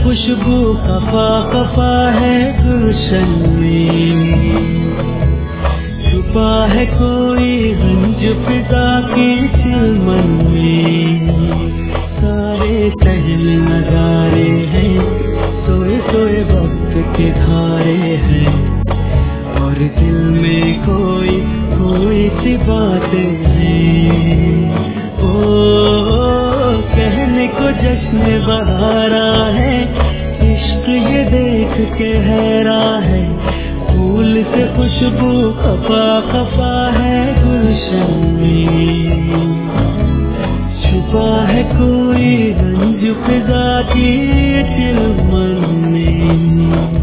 खुशबू खफा खफा है गुलशन में, छुपा है कोई रंज फिजा की चिलमन में। सारे टहल नजारे हैं, सोए सोए वक्त के धारे हैं, और दिल में कोई कोई सी बातें हैं। ओ कहने को जश्न बहारा है, इश्क ये देख के हैरा है। फूल से खुशबू खफा खफा है गुलशन में, छुपा है कोई रंज फिजा की चिलमन में।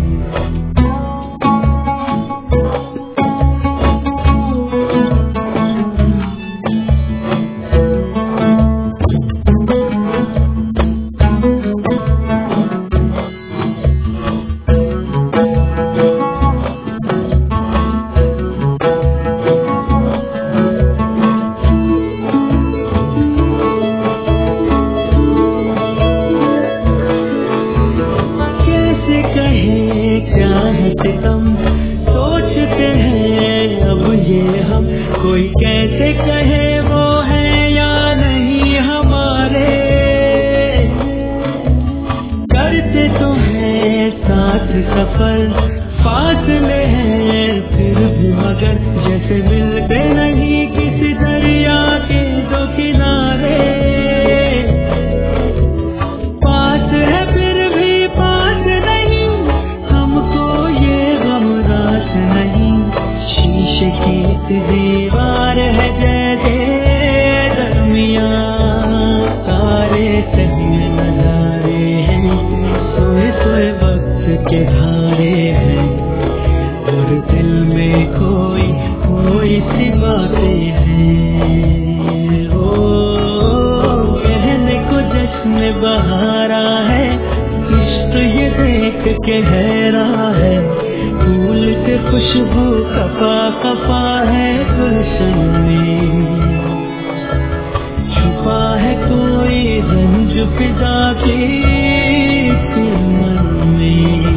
सोचते हैं अब ये हम, कोई कैसे कहे वो है या नहीं हमारे। करते तो हैं साथ सफर, फासले हैं फिर भी मगर, जैसे मिलते नहीं किसी दरिया के दो किनारे। पास है फिर भी पास नहीं, हमको ये गम रात नहीं। शीशे की दीवार है जैसे दरमिया, सारे सही नजारे हैं, सोए सोए वक्त के धारे हैं, और दिल में कोई कोई सी बातें हैं। ओ कहने को जश्न बहारा है, इश्क ये देख के हैरा है। फूल से खुशबू खफा खफा है गुलशन में, छुपा है कोई रंज फिजा की चिलमन में।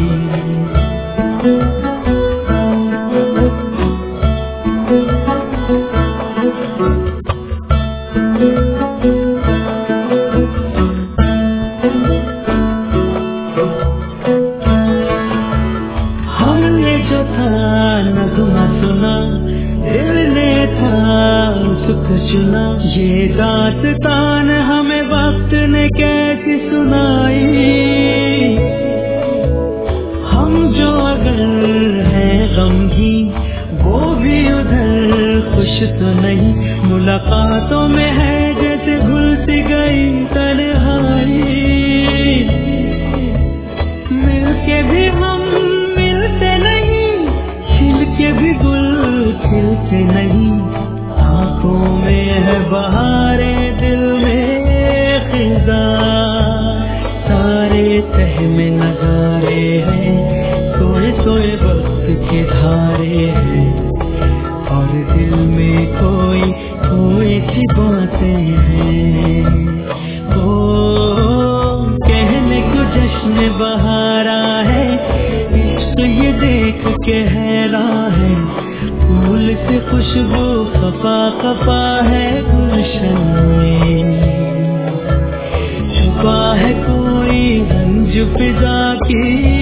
हमने जो था नगमा सुना, दिल ने था उसको चुना। ये दास्तान हमें वक्त ने कैसी सुनाई। हम जो अगर हैं गमगीन, वो भी उधर खुश तो नहीं। मुलाकातों में है जैसे घुलती गई तन्हाई, मिलके भी हम मिलते नहीं, खिलके भी गुल खिलते नहीं। आंखों में है बहारे, दिल में खिजा, सारे तह में नजारे हैं, सोए सोए वक्त के धारे हैं, और दिल में कोई कोई सी बातें हैं। ओ कहने को जश्न बहारा है, इश्क ये देख के हैरा है। फूल से खुशबू खफा खफा है गुलशन में, छुपा है कोई रंज फिजा की